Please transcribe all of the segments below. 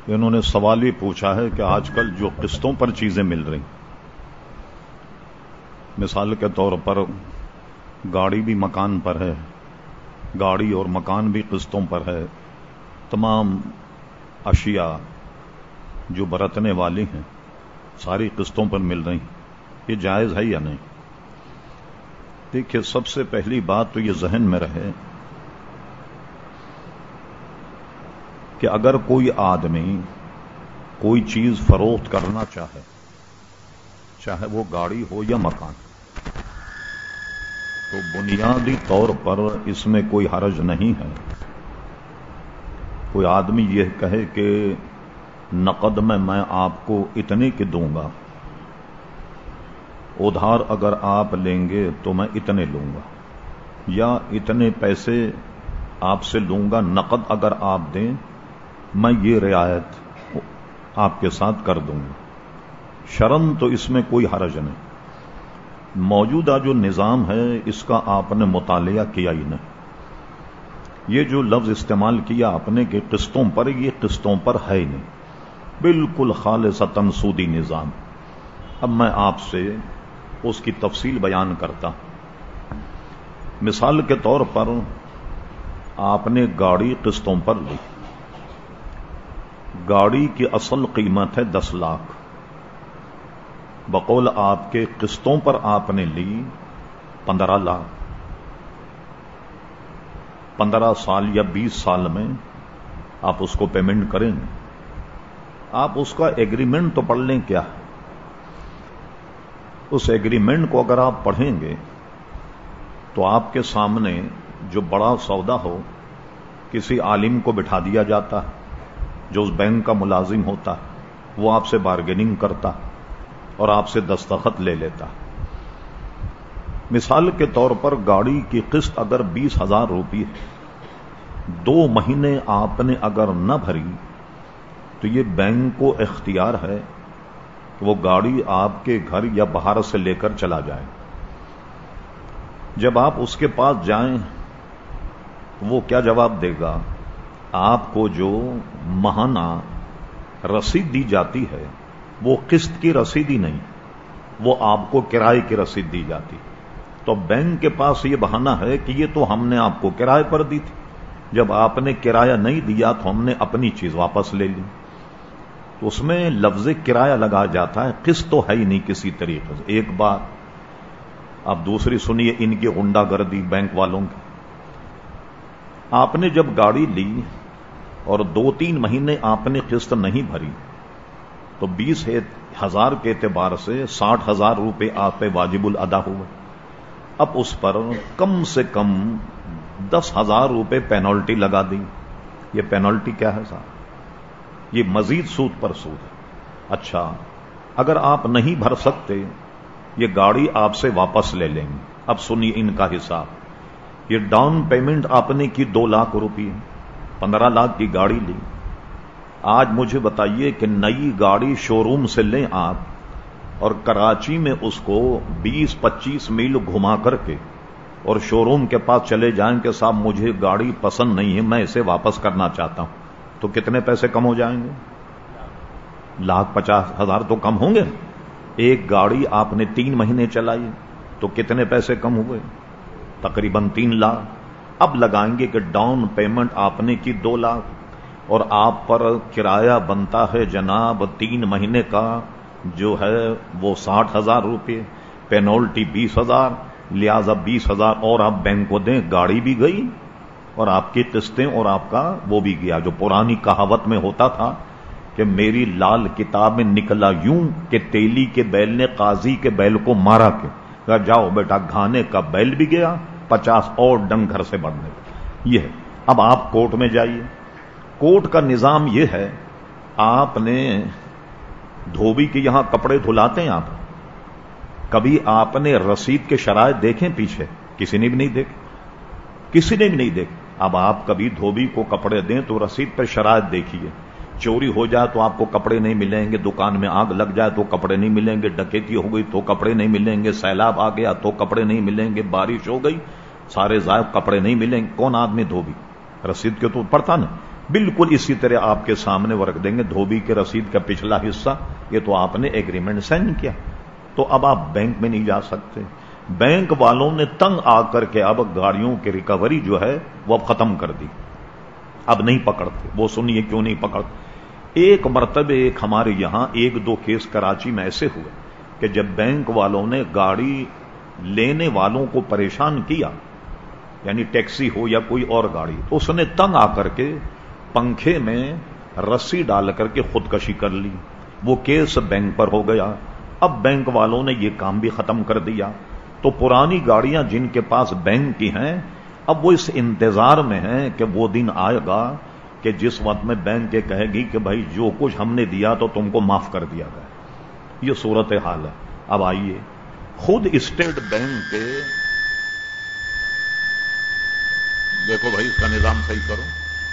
انہوں نے سوال یہ پوچھا ہے کہ آج کل جو قسطوں پر چیزیں مل رہی، مثال کے طور پر گاڑی بھی مکان پر ہے، گاڑی اور مکان بھی قسطوں پر ہے، تمام اشیاء جو برتنے والی ہیں ساری قسطوں پر مل رہی، یہ جائز ہے یا نہیں؟ دیکھیے، سب سے پہلی بات تو یہ ذہن میں رہے کہ اگر کوئی آدمی کوئی چیز فروخت کرنا چاہے وہ گاڑی ہو یا مکان، تو بنیادی طور پر اس میں کوئی حرج نہیں ہے۔ کوئی آدمی یہ کہے کہ نقد میں آپ کو اتنے کی دوں گا، ادھار اگر آپ لیں گے تو میں اتنے لوں گا، یا اتنے پیسے آپ سے لوں گا، نقد اگر آپ دیں میں یہ رعایت آپ کے ساتھ کر دوں گا، شرم تو اس میں کوئی حرج نہیں۔ موجودہ جو نظام ہے اس کا آپ نے مطالعہ کیا ہی نہیں۔ یہ جو لفظ استعمال کیا آپ نے کہ قسطوں پر، یہ قسطوں پر ہے ہی نہیں، بالکل خالصتاً سودی نظام۔ اب میں آپ سے اس کی تفصیل بیان کرتا ہوں۔ مثال کے طور پر آپ نے گاڑی قسطوں پر لی، گاڑی کی اصل قیمت ہے 10 لاکھ، بقول آپ کے قسطوں پر آپ نے لی 15 لاکھ، 15 سال یا 20 سال میں آپ اس کو پیمنٹ کریں گے۔ آپ اس کا ایگریمنٹ تو پڑھ لیں، کیا اس ایگریمنٹ کو اگر آپ پڑھیں گے تو آپ کے سامنے جو بڑا سودا ہو کسی عالم کو بٹھا دیا جاتا ہے جو اس بینک کا ملازم ہوتا ہے، وہ آپ سے بارگیننگ کرتا اور آپ سے دستخط لے لیتا۔ مثال کے طور پر گاڑی کی قسط اگر 20,000 روپے ہے، 2 مہینے آپ نے اگر نہ بھری تو یہ بینک کو اختیار ہے کہ وہ گاڑی آپ کے گھر یا باہر سے لے کر چلا جائے۔ جب آپ اس کے پاس جائیں وہ کیا جواب دے گا؟ آپ کو جو ماہانہ رسید دی جاتی ہے وہ قسط کی رسید ہی نہیں، وہ آپ کو کرائے کی رسید دی جاتی۔ تو بینک کے پاس یہ بہانہ ہے کہ یہ تو ہم نے آپ کو کرائے پر دی تھی، جب آپ نے کرایہ نہیں دیا تو ہم نے اپنی چیز واپس لے لی۔ تو اس میں لفظ کرایہ لگا جاتا ہے، قسط تو ہے ہی نہیں کسی طریقے سے۔ ایک بات۔ اب دوسری سنیے ان کی غنڈہ گردی بینک والوں کی۔ آپ نے جب گاڑی لی اور 2-3 مہینے آپ نے قسط نہیں بھری تو 20,000 کے اعتبار سے 60,000 روپے آپ پہ واجب الادا ہوئے۔ اب اس پر کم سے کم 10,000 روپے پینالٹی لگا دی۔ یہ پینالٹی کیا ہے صاحب؟ یہ مزید سود پر سود ہے۔ اچھا، اگر آپ نہیں بھر سکتے یہ گاڑی آپ سے واپس لے لیں گے۔ اب سنیے ان کا حساب۔ یہ ڈاؤن پیمنٹ آپ نے کی 2 لاکھ روپے، 15 لاکھ کی گاڑی لی۔ آج مجھے بتائیے کہ نئی گاڑی شو روم سے لیں آپ اور کراچی میں اس کو 20-25 میل گھما کر کے اور شو روم کے پاس چلے جائیں کہ صاحب مجھے گاڑی پسند نہیں ہے، میں اسے واپس کرنا چاہتا ہوں، تو کتنے پیسے کم ہو جائیں گے؟ 1,50,000 تو کم ہوں گے۔ ایک گاڑی آپ نے 3 مہینے چلائی تو کتنے پیسے کم ہوئے؟ تقریباً 3 لاکھ۔ اب لگائیں گے کہ ڈاؤن پیمنٹ آپ نے کی 2 لاکھ اور آپ پر کرایہ بنتا ہے جناب 3 مہینے کا جو ہے وہ 60,000 روپے، پینالٹی 20,000، لہذا 20,000 اور آپ بینک کو دیں، گاڑی بھی گئی اور آپ کی قسطیں اور آپ کا وہ بھی گیا۔ جو پرانی کہاوت میں ہوتا تھا کہ میری لال کتاب میں نکلا یوں کہ تیلی کے بیل نے قاضی کے بیل کو مارا کے کہا جاؤ بیٹا، گھانے کا بیل بھی گیا، 50 اور ڈنگ گھر سے بڑھنے کا۔ یہ ہے۔ اب آپ کورٹ میں جائیے، کورٹ کا نظام یہ ہے، آپ نے دھوبی کے یہاں کپڑے دھلاتے ہیں آپ، کبھی آپ نے رسید کے شرائط دیکھیں پیچھے؟ کسی نے بھی نہیں دیکھے، کسی نے بھی نہیں دیکھے۔ اب آپ کبھی دھوبی کو کپڑے دیں تو رسید پر شرائط دیکھیے، چوری ہو جائے تو آپ کو کپڑے نہیں ملیں گے، دکان میں آگ لگ جائے تو کپڑے نہیں ملیں گے، ڈکیتی ہو گئی تو کپڑے نہیں ملیں گے، سیلاب آ گیا تو کپڑے نہیں ملیں گے، بارش ہو گئی سارے ضائع، کپڑے نہیں ملیں گے۔ کون آدمی دھوبی؟ رسید کے تو پڑھتا نا، بالکل اسی طرح آپ کے سامنے وہ رکھ دیں گے دھوبی کے رسید کا پچھلا حصہ، یہ تو آپ نے ایگریمنٹ سائن کیا، تو اب آپ بینک میں نہیں جا سکتے۔ بینک والوں نے تنگ آ کر کے اب گاڑیوں کی ریکوری جو ہے وہ اب ختم کر دی، اب نہیں پکڑتے۔ وہ سنیے کیوں نہیں پکڑتے۔ ایک مرتبہ ایک ہمارے یہاں 1-2 کیس کراچی میں ایسے ہوئے کہ جب بینک والوں نے گاڑی لینے والوں کو پریشان کیا، یعنی ٹیکسی ہو یا کوئی اور گاڑی، تو اس نے تنگ آ کر کے پنکھے میں رسی ڈال کر کے خودکشی کر لی۔ وہ کیس بینک پر ہو گیا۔ اب بینک والوں نے یہ کام بھی ختم کر دیا، تو پرانی گاڑیاں جن کے پاس بینک کی ہیں اب وہ اس انتظار میں ہیں کہ وہ دن آئے گا کہ جس وقت میں بینک یہ کہے گی کہ بھائی جو کچھ ہم نے دیا تو تم کو معاف کر دیا گیا۔ یہ صورتحال ہے۔ اب آئیے خود اسٹیٹ بینک کے، دیکھو بھائی اس کا نظام صحیح کرو،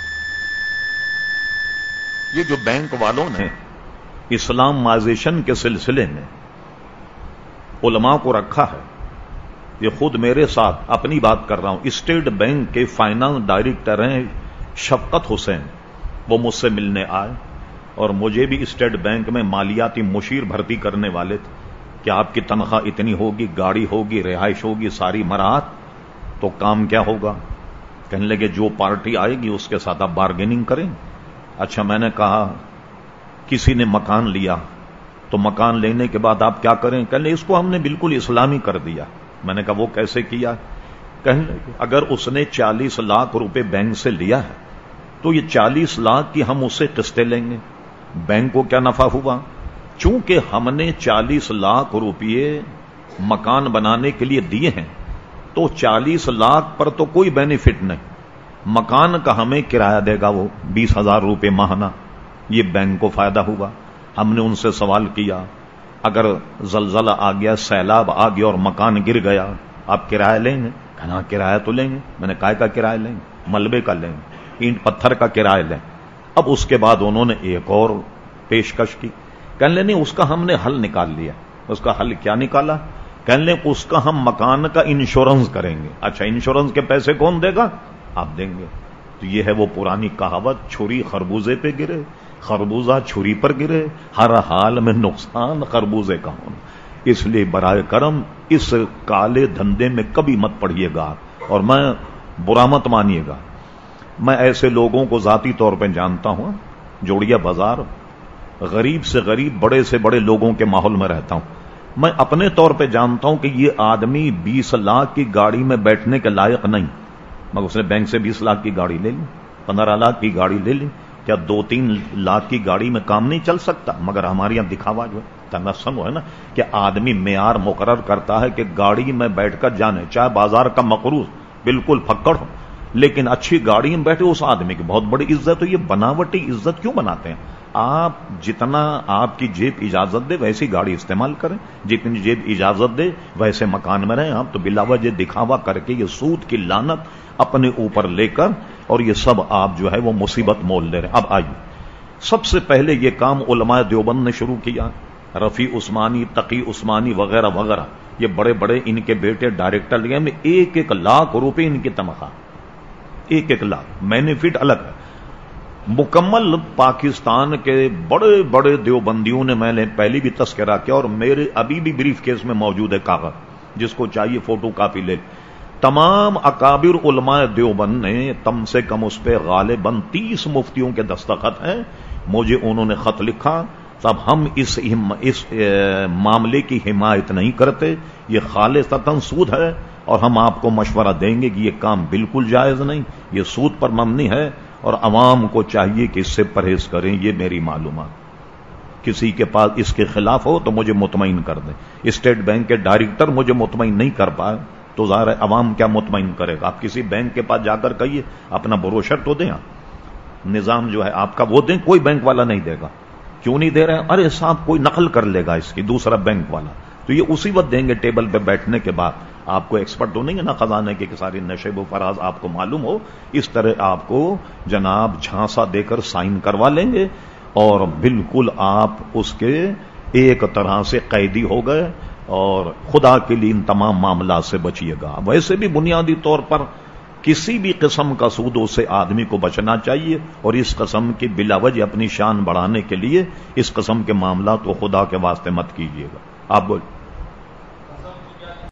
یہ جو بینک والوں نے اسلامائزیشن کے سلسلے میں علماء کو رکھا ہے، یہ خود میرے ساتھ اپنی بات کر رہا ہوں، اسٹیٹ بینک کے فائنانس ڈائریکٹر ہیں شفقت حسین، وہ مجھ سے ملنے آئے اور مجھے بھی اسٹیٹ بینک میں مالیاتی مشیر بھرتی کرنے والے تھے کہ آپ کی تنخواہ اتنی ہوگی، گاڑی ہوگی، رہائش ہوگی، ساری مراحت، تو کام کیا ہوگا؟ کہنے لگے جو پارٹی آئے گی اس کے ساتھ آپ بارگیننگ کریں۔ اچھا، میں نے کہا کسی نے مکان لیا تو مکان لینے کے بعد آپ کیا کریں؟ کہنے لگے اس کو ہم نے بالکل اسلامی کر دیا۔ میں نے کہا وہ کیسے کیا؟ کہنے لگے اگر اس نے 40 لاکھ روپے بینک سے لیا ہے تو یہ 40 لاکھ کی ہم اس سے قسطیں لیں گے، بینک کو کیا نفع ہوا؟ چونکہ ہم نے 40 لاکھ روپے مکان بنانے کے لیے دیے ہیں تو 40 لاکھ پر تو کوئی بینیفٹ نہیں، مکان کا ہمیں کرایہ دے گا وہ 20,000 روپے ماہانہ، یہ بینک کو فائدہ ہوا۔ ہم نے ان سے سوال کیا اگر زلزلہ آ گیا، سیلاب آ گیا اور مکان گر گیا، آپ کرایہ لیں گے؟ کہنا کرایہ تو لیں گے۔ میں نے کہا کرایہ لیں گے؟ ملبے کا لیں گے، اینٹ پتھر کا کرایہ لیں۔ اب اس کے بعد انہوں نے ایک اور پیشکش کی، کہنے لیں نہیں اس کا ہم نے حل نکال لیا۔ اس کا حل کیا نکالا؟ کہنے لیں اس کا ہم مکان کا انشورنس کریں گے۔ اچھا، انشورنس کے پیسے کون دے گا؟ آپ دیں گے۔ تو یہ ہے وہ پرانی کہاوت، چھری خربوزے پہ گرے، خربوزہ چھری پر گرے، ہر حال میں نقصان خربوزے کا ہونا۔ اس لیے برائے کرم اس کالے دھندے میں کبھی مت پڑیے گا، اور میں برا مت مانیے گا۔ میں ایسے لوگوں کو ذاتی طور پہ جانتا ہوں، جوڑیا بازار، غریب سے غریب، بڑے سے بڑے لوگوں کے ماحول میں رہتا ہوں۔ میں اپنے طور پہ جانتا ہوں کہ یہ آدمی 20 لاکھ کی گاڑی میں بیٹھنے کے لائق نہیں، مگر اس نے بینک سے 20 لاکھ کی گاڑی لے لی، 15 لاکھ کی گاڑی لے لی۔ کیا 2-3 لاکھ کی گاڑی میں کام نہیں چل سکتا؟ مگر ہمارے یہاں دکھاوا جو ہے تنسن ہے نا کہ آدمی معیار مقرر کرتا ہے کہ گاڑی میں بیٹھ کر جانے، چاہے بازار کا مقروض بالکل پھکڑ ہو، لیکن اچھی گاڑی میں بیٹھے اس آدمی کی بہت بڑی عزت۔ تو یہ بناوٹی عزت کیوں بناتے ہیں؟ آپ جتنا آپ کی جیب اجازت دے ویسی گاڑی استعمال کریں، جتنی جیب اجازت دے ویسے مکان میں رہیں۔ آپ تو بلا وجہ دکھاوا کر کے یہ سود کی لعنت اپنے اوپر لے کر، اور یہ سب آپ جو ہے وہ مصیبت مول لے رہے ہیں۔ اب آئیے، سب سے پہلے یہ کام علماء دیوبند نے شروع کیا، رفیع عثمانی، تقی عثمانی وغیرہ وغیرہ، یہ بڑے بڑے ان کے بیٹے ڈائریکٹر لگے میں 1-1 لاکھ روپے ان کی تنخواہ، 1-1 لاکھ، بینیفٹ الگ ہے۔ مکمل پاکستان کے بڑے بڑے دیوبندیوں نے، میں نے پہلی بھی تذکرہ کیا اور میرے ابھی بھی بریف کیس میں موجود ہے کاغذ، جس کو چاہیے فوٹو کاپی لے، تمام اکابر علماء دیوبند نے کم سے کم اس پہ غالباً 30 مفتیوں کے دستخط ہیں۔ مجھے انہوں نے خط لکھا، تب ہم اس معاملے کی حمایت نہیں کرتے، یہ خالصتاً سود ہے، اور ہم آپ کو مشورہ دیں گے کہ یہ کام بالکل جائز نہیں، یہ سود پر مبنی ہے، اور عوام کو چاہیے کہ اس سے پرہیز کریں۔ یہ میری معلومات، کسی کے پاس اس کے خلاف ہو تو مجھے مطمئن کر دیں۔ اسٹیٹ بینک کے ڈائریکٹر مجھے مطمئن نہیں کر پائے تو ظاہر ہے عوام کیا مطمئن کرے گا؟ آپ کسی بینک کے پاس جا کر کہیے اپنا بروشر تو دیں، نظام جو ہے آپ کا وہ دیں، کوئی بینک والا نہیں دے گا۔ کیوں نہیں دے رہے ہیں؟ ارے صاحب کوئی نقل کر لے گا اس کی، دوسرا بینک والا، تو یہ اسی وقت دیں گے ٹیبل پہ بیٹھنے کے بعد۔ آپ کو ایکسپرٹ تو نہیں ہے نا خزانے کے کہ ساری نشیب و فراز آپ کو معلوم ہو، اس طرح آپ کو جناب جھانسا دے کر سائن کروا لیں گے، اور بالکل آپ اس کے ایک طرح سے قیدی ہو گئے، اور خدا کے لیے ان تمام معاملات سے بچیے گا۔ ویسے بھی بنیادی طور پر کسی بھی قسم کا سودوں سے آدمی کو بچنا چاہیے، اور اس قسم کی بلا وجہ اپنی شان بڑھانے کے لیے اس قسم کے معاملات کو خدا کے واسطے مت کیجیے گا. آپ بول